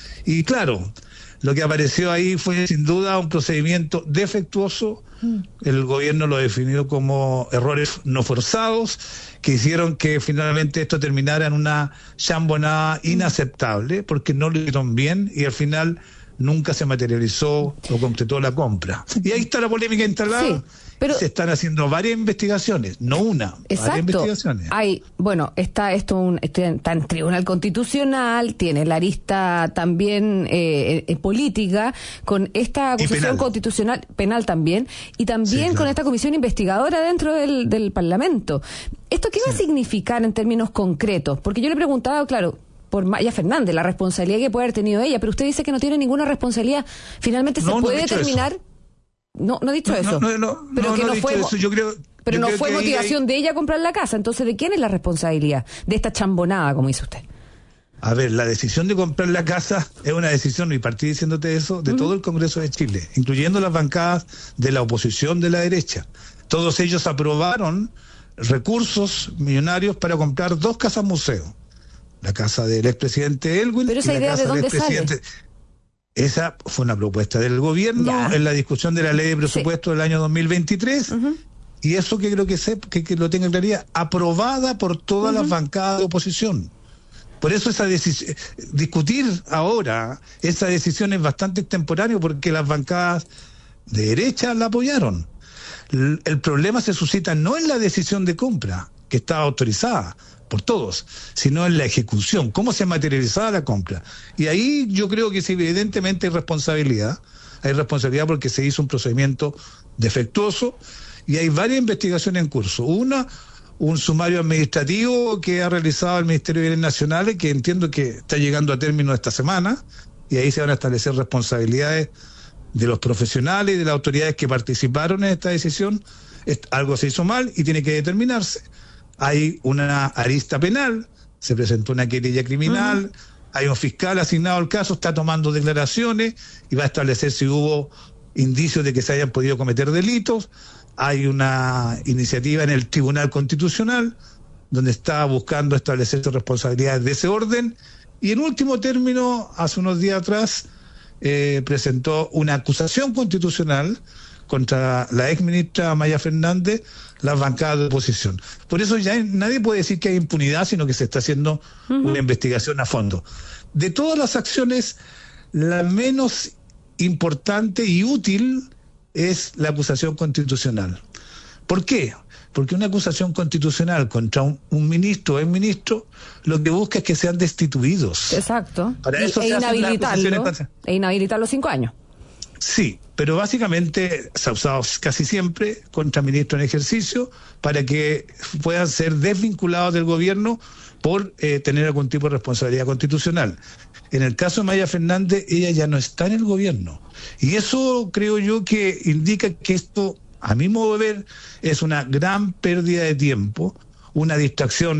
Y claro, lo que apareció ahí fue sin duda un procedimiento defectuoso. El gobierno lo definió como errores no forzados que hicieron que finalmente esto terminara en una chambonada inaceptable porque no lo hicieron bien y al final nunca se materializó o completó la compra. Y ahí está la polémica instalada. Sí, pero se están haciendo varias investigaciones, no una, exacto. varias investigaciones. Hay, bueno, está esto un, está en Tribunal Constitucional, tiene la arista también eh, eh, política, con esta acusación penal. constitucional, penal también, y también Sí, claro. con esta comisión investigadora dentro del, del Parlamento. ¿Esto qué va a significar en términos concretos? Porque yo le he preguntado, claro, por Maya Fernández, la responsabilidad que puede haber tenido ella, pero usted dice que no tiene ninguna responsabilidad. Finalmente se No, no he puede dicho terminar... eso. No, no he dicho No, eso. no, no, pero no, que no no, he fue, dicho eso. Yo creo, pero yo no creo fue que ahí- motivación ahí- de ella comprar la casa. Entonces, ¿de quién es la responsabilidad de esta chambonada, como dice usted? A ver, la decisión de comprar la casa es una decisión, y partí diciéndote eso, de uh-huh. todo el Congreso de Chile, incluyendo las bancadas de la oposición de la derecha. Todos ellos aprobaron recursos millonarios para comprar dos casas museo. La casa del expresidente Aylwin Pero esa y la idea casa de dónde del expresidente... sale. Esa fue una propuesta del gobierno ya. en la discusión de la ley de presupuesto sí. del año dos mil veintitrés, uh-huh. y eso que creo que, se, que, que lo tenga claridad, aprobada por todas uh-huh. las bancadas de oposición. Por eso esa decisión, discutir ahora esa decisión es bastante extemporáneo porque las bancadas de derecha la apoyaron. El, el problema se suscita no en la decisión de compra, que estaba autorizada por todos, sino en la ejecución, cómo se materializaba la compra. Y ahí yo creo que sí, evidentemente hay responsabilidad, hay responsabilidad porque se hizo un procedimiento defectuoso y hay varias investigaciones en curso. Una, un sumario administrativo que ha realizado el Ministerio de Bienes Nacionales, que entiendo que está llegando a término esta semana, y ahí se van a establecer responsabilidades de los profesionales y de las autoridades que participaron en esta decisión. Algo se hizo mal y tiene que determinarse. Hay una arista penal, se presentó una querella criminal, uh-huh. hay un fiscal asignado al caso, está tomando declaraciones y va a establecer si hubo indicios de que se hayan podido cometer delitos. Hay una iniciativa en el Tribunal Constitucional donde está buscando establecer responsabilidades de ese orden. Y en último término, hace unos días atrás, eh, presentó una acusación constitucional contra la exministra Maya Fernández, las bancadas de oposición. Por eso ya nadie puede decir que hay impunidad, sino que se está haciendo uh-huh. una investigación a fondo. De todas las acciones, la menos importante y útil es la acusación constitucional. ¿Por qué? Porque una acusación constitucional contra un, un ministro o exministro lo que busca es que sean destituidos. Exacto. Para y, eso e se hacen las acusaciones contra... E inhabilitar los cinco años. Sí, pero básicamente se ha usado casi siempre contra ministros en ejercicio para que puedan ser desvinculados del gobierno por eh, tener algún tipo de responsabilidad constitucional. En el caso de Maya Fernández, ella ya no está en el gobierno. Y eso creo yo que indica que esto, a mi modo de ver, es una gran pérdida de tiempo, una distracción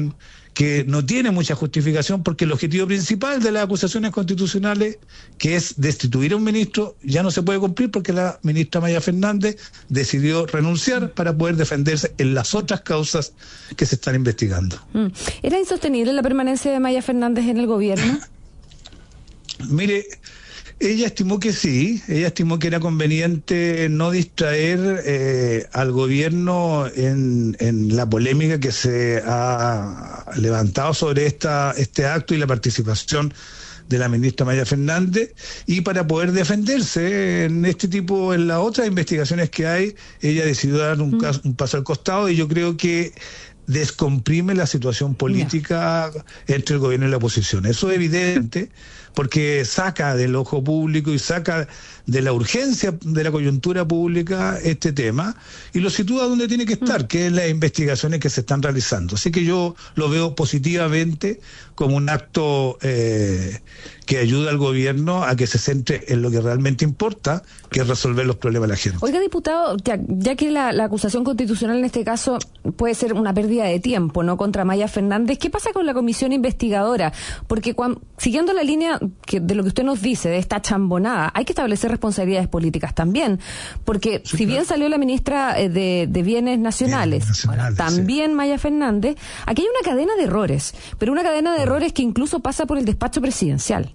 que no tiene mucha justificación porque el objetivo principal de las acusaciones constitucionales, que es destituir a un ministro, ya no se puede cumplir porque la ministra Maya Fernández decidió renunciar para poder defenderse en las otras causas que se están investigando. ¿Era insostenible la permanencia de Maya Fernández en el gobierno? Mire, ella estimó que sí, ella estimó que era conveniente no distraer eh, al gobierno en, en la polémica que se ha levantado sobre esta este acto y la participación de la ministra Maya Fernández, y para poder defenderse en este tipo, en las otras investigaciones que hay, ella decidió dar un, mm. caso, un paso al costado, y yo creo que descomprime la situación política yeah. entre el gobierno y la oposición. Eso es evidente, porque saca del ojo público y saca de la urgencia de la coyuntura pública este tema y lo sitúa donde tiene que estar, mm. que es las investigaciones que se están realizando. Así que yo lo veo positivamente como un acto eh, que ayuda al gobierno a que se centre en lo que realmente importa, que es resolver los problemas de la gente. Oiga, diputado, ya, ya que la, la acusación constitucional en este caso puede ser una pérdida de tiempo, ¿no?, contra Maya Fernández, ¿qué pasa con la comisión investigadora? Porque cuando, siguiendo la línea que, de lo que usted nos dice, de esta chambonada, hay que establecer responsabilidades políticas también, porque sí, si claro. bien salió la ministra de, de Bienes Nacionales, Bienes nacionales también sí. Maya Fernández, aquí hay una cadena de errores, pero una cadena de errores que incluso pasa por el despacho presidencial.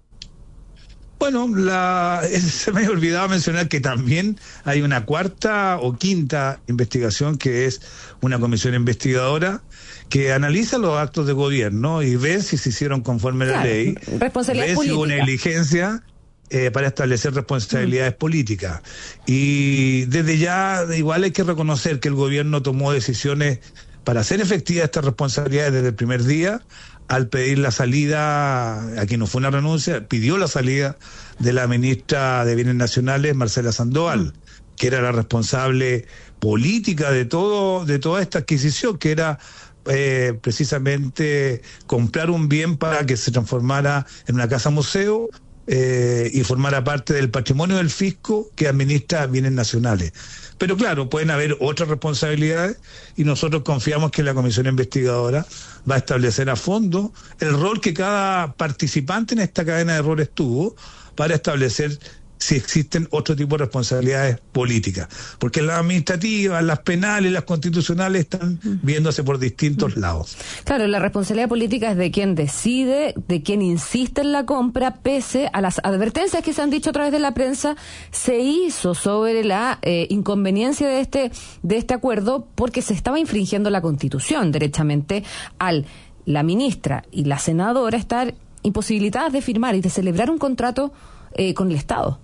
Bueno, la, se me ha olvidado mencionar que también hay una cuarta o quinta investigación, que es una comisión investigadora que analiza los actos de gobierno y ve si se hicieron conforme a la claro, ley, responsabilidad ve política. si hubo negligencia eh, para establecer responsabilidades mm. políticas. Y desde ya igual hay que reconocer que el gobierno tomó decisiones para hacer efectivas estas responsabilidades desde el primer día, al pedir la salida, aquí no fue una renuncia, pidió la salida de la ministra de Bienes Nacionales, Marcela Sandoval, mm. que era la responsable política de todo, de toda esta adquisición, que era eh, precisamente comprar un bien para que se transformara en una casa museo eh, y formara parte del patrimonio del fisco que administra Bienes Nacionales. Pero claro, pueden haber otras responsabilidades y nosotros confiamos que la comisión investigadora va a establecer a fondo el rol que cada participante en esta cadena de errores tuvo para establecer si existen otro tipo de responsabilidades políticas. Porque las administrativas, las penales, las constitucionales están viéndose por distintos lados. Claro, la responsabilidad política es de quien decide, de quien insiste en la compra, pese a las advertencias que se han dicho a través de la prensa, se hizo sobre la eh, inconveniencia de este, de este acuerdo porque se estaba infringiendo la Constitución, derechamente, al la ministra y la senadora estar imposibilitadas de firmar y de celebrar un contrato eh, con el Estado.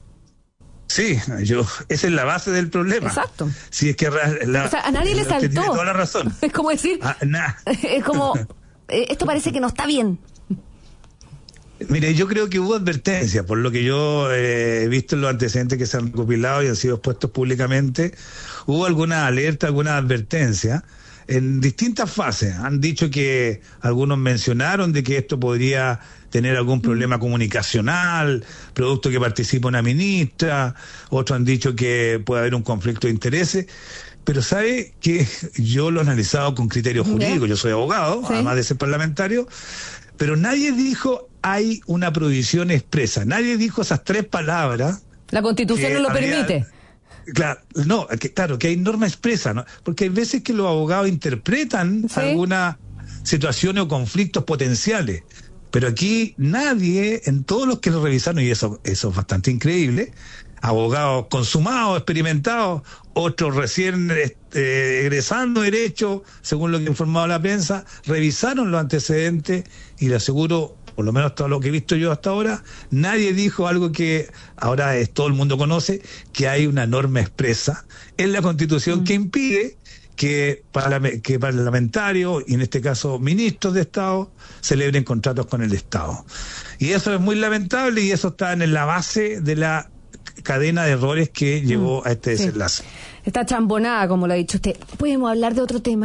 Sí, yo, esa es la base del problema. Exacto. Si es que la, o sea, a nadie le saltó. Tiene toda la razón. Es como decir, ah, nah. es como, eh, esto parece que no está bien. Mire, yo creo que hubo advertencias, por lo que yo eh, he visto en los antecedentes que se han recopilado y han sido expuestos públicamente, hubo alguna alerta, alguna advertencia en distintas fases. Han dicho que algunos mencionaron de que esto podría tener algún problema comunicacional, producto que participa una ministra, otros han dicho que puede haber un conflicto de intereses, pero sabe que yo lo he analizado con criterios jurídicos, yo soy abogado, ¿sí?, además de ser parlamentario, pero nadie dijo hay una prohibición expresa, nadie dijo esas tres palabras. La Constitución no lo habría, permite. Claro, no, que, claro, que hay norma expresa, ¿no? Porque hay veces que los abogados interpretan ¿sí?, algunas situaciones o conflictos potenciales. Pero aquí nadie, en todos los que lo revisaron, y eso, eso es bastante increíble, abogados consumados, experimentados, otros recién este, egresando derecho, según lo que ha informado la prensa, revisaron los antecedentes y le aseguro, por lo menos todo lo que he visto yo hasta ahora, nadie dijo algo que ahora es, todo el mundo conoce, que hay una norma expresa en la Constitución mm. que impide que, para, que parlamentarios, y en este caso ministros de Estado, celebren contratos con el Estado. Y eso es muy lamentable y eso está en la base de la cadena de errores que llevó mm, a este desenlace. Sí. Está chambonada, como lo ha dicho usted. ¿Podemos hablar de otro tema?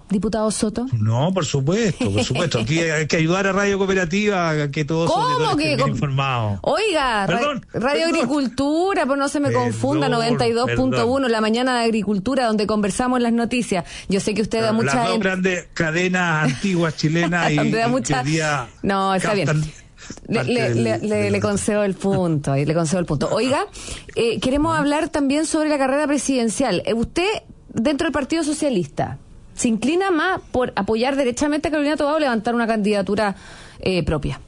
diputado Soto? No, por supuesto, por supuesto. Aquí hay que ayudar a Radio Cooperativa a que todos ¿Cómo que estén bien informados. Oiga, perdón, Radio perdón. Agricultura, pues no se me Perdón, confunda, noventa y dos punto uno, la mañana de Agricultura, donde conversamos las noticias. Yo sé que usted da mucha... Las dos grandes cadenas antiguas chilenas y, donde da y mucha... que hoy día No, está bien. Le, le, le, le, le concedo el punto, le concedo el punto. Oiga, eh, queremos hablar también sobre la carrera presidencial. Eh, usted, dentro del Partido Socialista, ¿se inclina más por apoyar derechamente a Carolina Toá o levantar una candidatura eh, propia?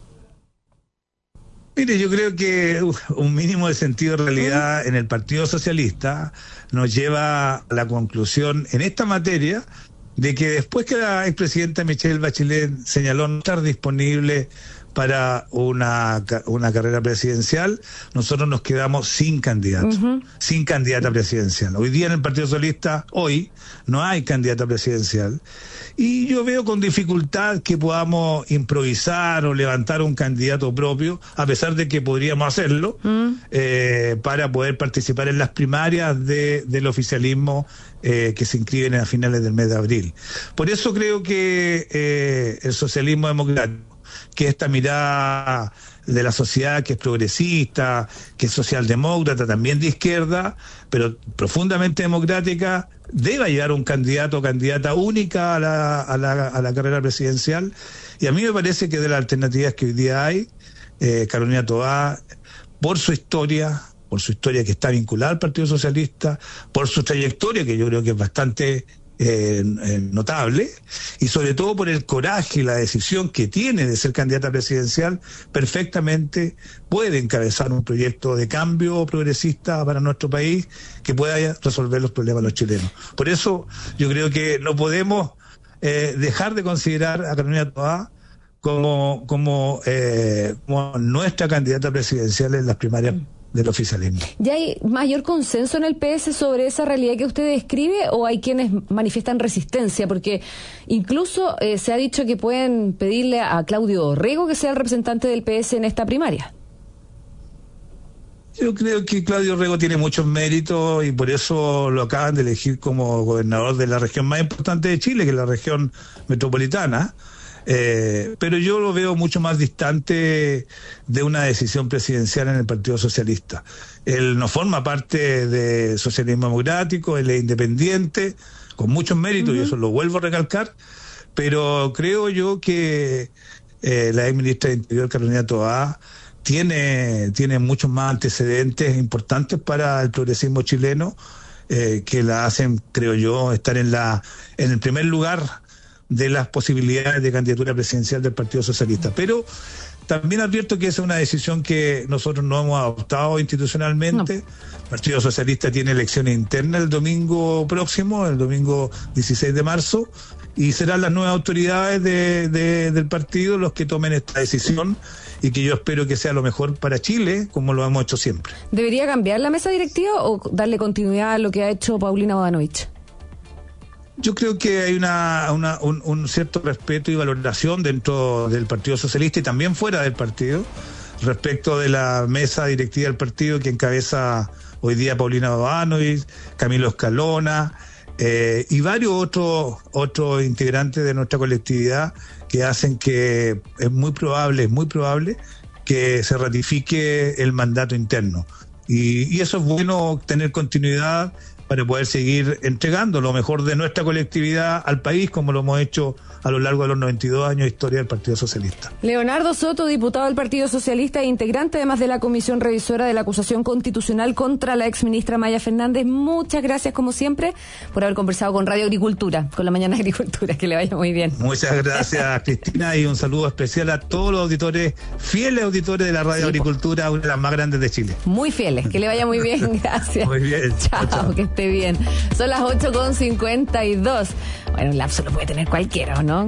Mire, yo creo que uh, un mínimo de sentido de realidad en el Partido Socialista nos lleva a la conclusión en esta materia de que después que la expresidenta Michelle Bachelet señaló no estar disponible para una, una carrera presidencial, nosotros nos quedamos sin candidato, uh-huh. sin candidata presidencial. Hoy día en el Partido Socialista, hoy, no hay candidata presidencial. Y yo veo con dificultad que podamos improvisar o levantar un candidato propio, a pesar de que podríamos hacerlo, uh-huh. eh, para poder participar en las primarias de, del oficialismo eh, que se inscriben a finales del mes de abril. Por eso creo que eh, el socialismo democrático, que esta mirada de la sociedad que es progresista, que es socialdemócrata, también de izquierda, pero profundamente democrática, deba llevar un candidato o candidata única a la, a la, a la carrera presidencial. Y a mí me parece que de las alternativas que hoy día hay, eh, Carolina Toá, por su historia, por su historia que está vinculada al Partido Socialista, por su trayectoria, que yo creo que es bastante... Eh, eh, notable, y sobre todo por el coraje y la decisión que tiene de ser candidata presidencial, perfectamente puede encabezar un proyecto de cambio progresista para nuestro país que pueda resolver los problemas de los chilenos. Por eso yo creo que no podemos eh, dejar de considerar a Carolina Toá como, como, eh, como nuestra candidata presidencial en las primarias del oficialismo. ¿Ya hay mayor consenso en el P S sobre esa realidad que usted describe o hay quienes manifiestan resistencia? Porque incluso eh, se ha dicho que pueden pedirle a Claudio Orrego que sea el representante del P S en esta primaria. Yo creo que Claudio Orrego tiene muchos méritos y por eso lo acaban de elegir como gobernador de la región más importante de Chile, que es la región metropolitana. Eh, pero yo lo veo mucho más distante de una decisión presidencial en el Partido Socialista. Él no forma parte de socialismo democrático, él es independiente, con muchos méritos, uh-huh. y eso lo vuelvo a recalcar, pero creo yo que eh, la ex ministra de Interior, Carolina Toá, tiene, tiene muchos más antecedentes importantes para el progresismo chileno, eh, que la hacen, creo yo, estar en la en el primer lugar de las posibilidades de candidatura presidencial del Partido Socialista. Pero también advierto que esa es una decisión que nosotros no hemos adoptado institucionalmente. No. El Partido Socialista tiene elecciones internas el domingo próximo, el domingo dieciséis de marzo, y serán las nuevas autoridades de, de, del partido los que tomen esta decisión y que yo espero que sea lo mejor para Chile, como lo hemos hecho siempre. ¿Debería cambiar la mesa directiva o darle continuidad a lo que ha hecho Paulina Bodanovich? Yo creo que hay una, una un, un cierto respeto y valoración dentro del Partido Socialista y también fuera del partido respecto de la mesa directiva del partido que encabeza hoy día Paulina Bodanovich, Camilo Escalona eh, y varios otros otros integrantes de nuestra colectividad que hacen que es muy probable, es muy probable que se ratifique el mandato interno. Y, y eso es bueno, tener continuidad para poder seguir entregando lo mejor de nuestra colectividad al país, como lo hemos hecho a lo largo de los noventa y dos años de historia del Partido Socialista. Leonardo Soto, diputado del Partido Socialista e integrante además de la Comisión Revisora de la Acusación Constitucional contra la exministra Maya Fernández, muchas gracias como siempre por haber conversado con Radio Agricultura, con la Mañana de Agricultura, que le vaya muy bien. Muchas gracias, Cristina, y un saludo especial a todos los auditores, fieles auditores de la Radio sí, Agricultura, una de las más grandes de Chile. Muy fieles, que le vaya muy bien, gracias. Muy bien. Chao, chao. Que esté bien. Son las ocho con cincuenta y dos. Bueno, un lapso lo puede tener cualquiera, ¿o no?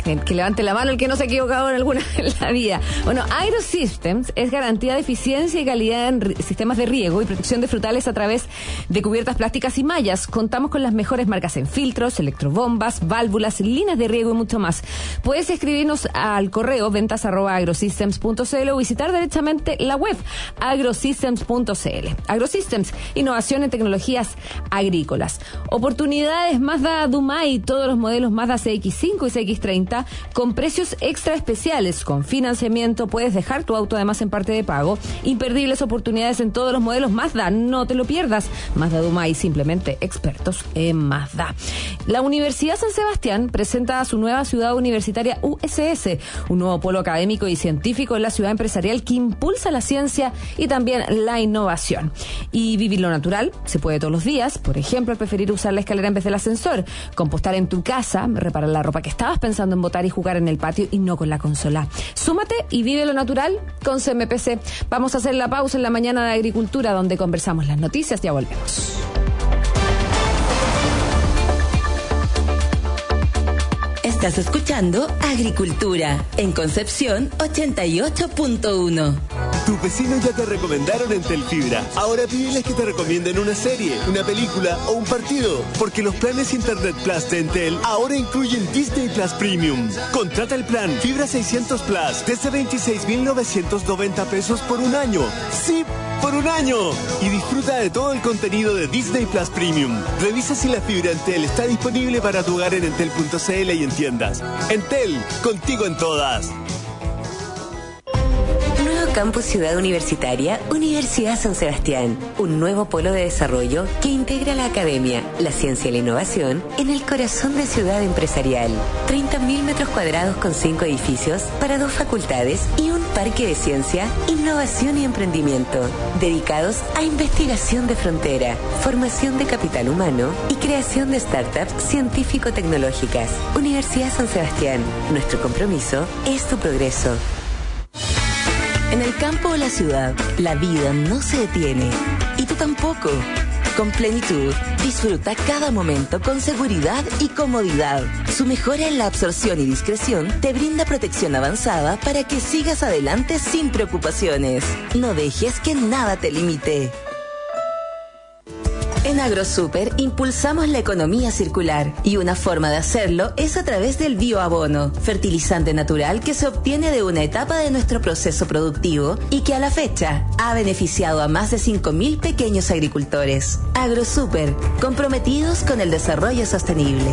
Que levante la mano el que no se ha equivocado en alguna en la vida. Bueno, AgroSystems es garantía de eficiencia y calidad en r- sistemas de riego y protección de frutales a través de cubiertas plásticas y mallas. Contamos con las mejores marcas en filtros, electrobombas, válvulas, líneas de riego y mucho más. Puedes escribirnos al correo ventas arroba agrosystems punto c l o visitar directamente la web agrosystems punto c l. AgroSystems, innovación en tecnologías agrícolas. Oportunidades Mazda Dumai, todos los modelos Mazda C X cinco y C X treinta con precios extra especiales, con financiamiento, puedes dejar tu auto además en parte de pago. Imperdibles oportunidades en todos los modelos Mazda, no te lo pierdas. Mazda Dumai, simplemente expertos en Mazda. La Universidad San Sebastián presenta a su nueva ciudad universitaria U S S, un nuevo polo académico y científico en la ciudad empresarial que impulsa la ciencia y también la innovación. Y vivir lo natural se puede todos los días, por ejemplo, al preferir usar la escalera en vez del ascensor, compostar en tu casa, reparar la ropa que estabas pensando en botar y jugar en el patio y no con la consola. Súmate y vive lo natural con C M P C. Vamos a hacer la pausa en la mañana de Agricultura, donde conversamos las noticias. Ya volvemos. Estás escuchando Agricultura en Concepción ochenta y ocho punto uno. Tus vecinos ya te recomendaron Entel Fibra. Ahora pídeles que te recomienden una serie, una película o un partido, porque los planes Internet Plus de Entel ahora incluyen Disney Plus Premium. Contrata el plan Fibra seiscientos Plus desde veintiséis mil novecientos noventa pesos por un año. ¡Sí! ¡Por un año! Y disfruta de todo el contenido de Disney Plus Premium. Revisa si la fibra Entel está disponible para tu hogar en entel punto c l y en tiendas. Entel, contigo en todas. Nuevo Campus Ciudad Universitaria, Universidad San Sebastián. Un nuevo polo de desarrollo que integra la academia, la ciencia y la innovación en el corazón de ciudad empresarial. treinta mil metros cuadrados con cinco edificios para dos facultades y un parque de ciencia, innovación y emprendimiento, dedicados a investigación de frontera, formación de capital humano y creación de startups científico-tecnológicas. Universidad San Sebastián, nuestro compromiso es tu progreso. En el campo o la ciudad, la vida no se detiene. Y tú tampoco. Con Plenitud, disfruta cada momento con seguridad y comodidad. Su mejora en la absorción y discreción te brinda protección avanzada para que sigas adelante sin preocupaciones. No dejes que nada te limite. En AgroSuper impulsamos la economía circular y una forma de hacerlo es a través del bioabono, fertilizante natural que se obtiene de una etapa de nuestro proceso productivo y que a la fecha ha beneficiado a más de cinco mil pequeños agricultores. AgroSuper, comprometidos con el desarrollo sostenible.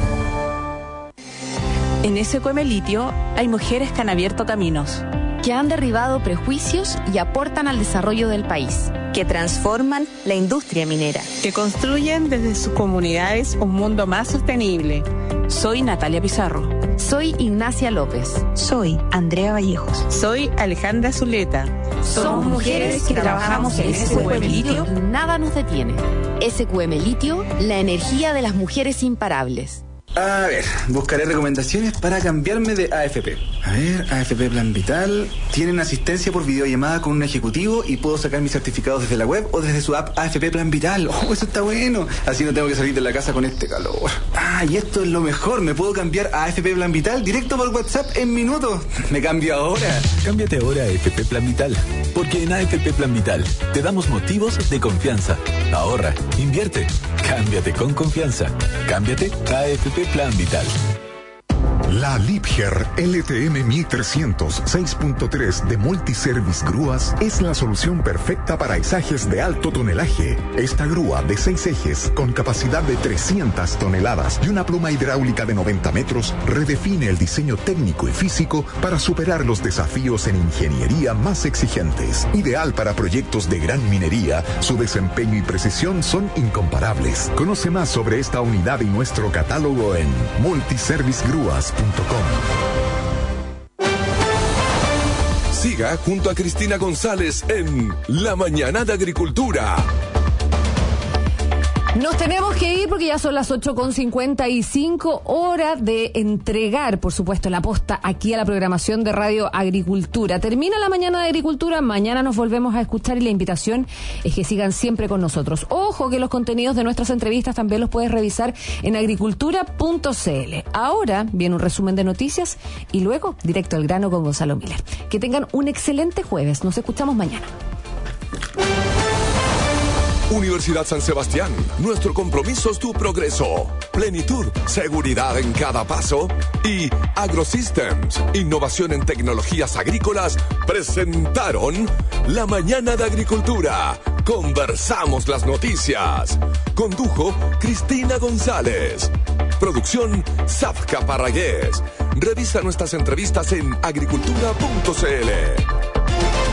En S Q M Litio hay mujeres que han abierto caminos, que han derribado prejuicios y aportan al desarrollo del país, que transforman la industria minera, que construyen desde sus comunidades un mundo más sostenible. Soy Natalia Pizarro. Soy Ignacia López. Soy Andrea Vallejos. Soy Alejandra Zuleta. Somos mujeres que trabajamos en S Q M Litio y nada nos detiene. S Q M Litio, la energía de las mujeres imparables. A ver, buscaré recomendaciones para cambiarme de A F P. A ver, A F P Plan Vital. Tienen asistencia por videollamada con un ejecutivo y puedo sacar mis certificados desde la web o desde su app A F P Plan Vital. Oh, eso está bueno. Así no tengo que salir de la casa con este calor. Ah, y esto es lo mejor. Me puedo cambiar a A F P Plan Vital directo por WhatsApp en minutos. Me cambio ahora. Cámbiate ahora a A F P Plan Vital. Porque en A F P Plan Vital te damos motivos de confianza. Ahorra, invierte, cámbiate con confianza. Cámbiate a A F P Plan Vital. La Liebherr L T M mil trescientos seis punto tres de Multiservice Grúas es la solución perfecta para izajes de alto tonelaje. Esta grúa de seis ejes con capacidad de trescientas toneladas y una pluma hidráulica de noventa metros redefine el diseño técnico y físico para superar los desafíos en ingeniería más exigentes. Ideal para proyectos de gran minería, su desempeño y precisión son incomparables. Conoce más sobre esta unidad y nuestro catálogo en multiservice grúas punto com. Siga junto a Cristina González en La Mañana de Agricultura. Nos tenemos que ir porque ya son las ocho con cincuenta y cinco, hora de entregar, por supuesto, la posta aquí a la programación de Radio Agricultura. Termina la mañana de Agricultura, mañana nos volvemos a escuchar y la invitación es que sigan siempre con nosotros. Ojo que los contenidos de nuestras entrevistas también los puedes revisar en agricultura punto c l. Ahora viene un resumen de noticias y luego directo al grano con Gonzalo Miller. Que tengan un excelente jueves, nos escuchamos mañana. Universidad San Sebastián, nuestro compromiso es tu progreso. Plenitud, seguridad en cada paso. Y AgroSystems, innovación en tecnologías agrícolas, presentaron La Mañana de Agricultura. Conversamos las noticias. Condujo Cristina González. Producción Zafka Parragués. Revisa nuestras entrevistas en agricultura punto c l.